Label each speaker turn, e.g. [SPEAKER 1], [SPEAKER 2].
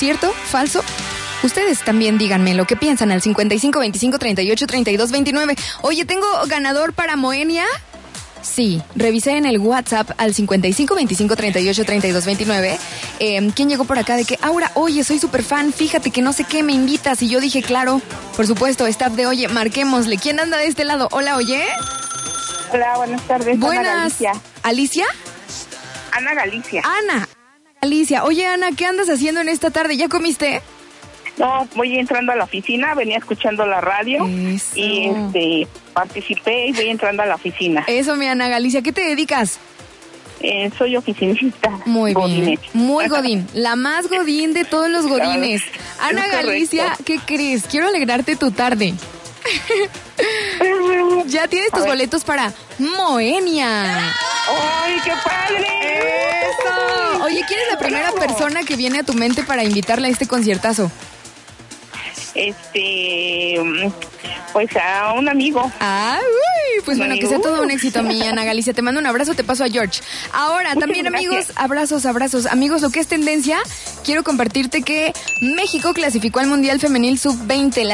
[SPEAKER 1] ¿Cierto? ¿Falso? Ustedes también díganme lo que piensan al 55 25 38 32 29. Oye, ¿tengo ganador para Moenia? Sí, revisé en el WhatsApp al 55 25 38 32 29. ¿Quién llegó por acá? De que, Aura, oye, soy súper fan, fíjate que no sé qué, me invitas. Y yo dije, claro, por supuesto, staff de Oye, marquémosle. ¿Quién anda de este lado? Hola, Oye.
[SPEAKER 2] Hola, buenas tardes.
[SPEAKER 1] Buenas.
[SPEAKER 2] Ana Galicia.
[SPEAKER 1] ¿Alicia?
[SPEAKER 2] Ana Galicia.
[SPEAKER 1] Ana Galicia. Oye, Ana, ¿qué andas haciendo en esta tarde? ¿Ya comiste?
[SPEAKER 2] No, voy entrando a la oficina, venía escuchando la radio.
[SPEAKER 1] Eso.
[SPEAKER 2] Y participé y voy entrando a la oficina.
[SPEAKER 1] Eso, mi Ana Galicia, ¿qué te dedicas?
[SPEAKER 2] Soy oficinista.
[SPEAKER 1] Muy
[SPEAKER 2] Godínez.
[SPEAKER 1] bien, muy godín, la más godín de todos los godines. Ana Galicia, ¿qué crees? Quiero alegrarte tu tarde. Ya tienes tus boletos para Moenia.
[SPEAKER 2] ¡Ay, qué padre!
[SPEAKER 1] ¡Eso! Oye, ¿quién es la primera persona que viene a tu mente para invitarla a este conciertazo?
[SPEAKER 2] Pues a un amigo.
[SPEAKER 1] Ah, uy, pues bueno, que sea todo un éxito, mi Ana Galicia. Te mando un abrazo, te paso a George. Ahora, también, amigos, abrazos. Amigos, lo que es tendencia, quiero compartirte que México clasificó al Mundial Femenil Sub-20.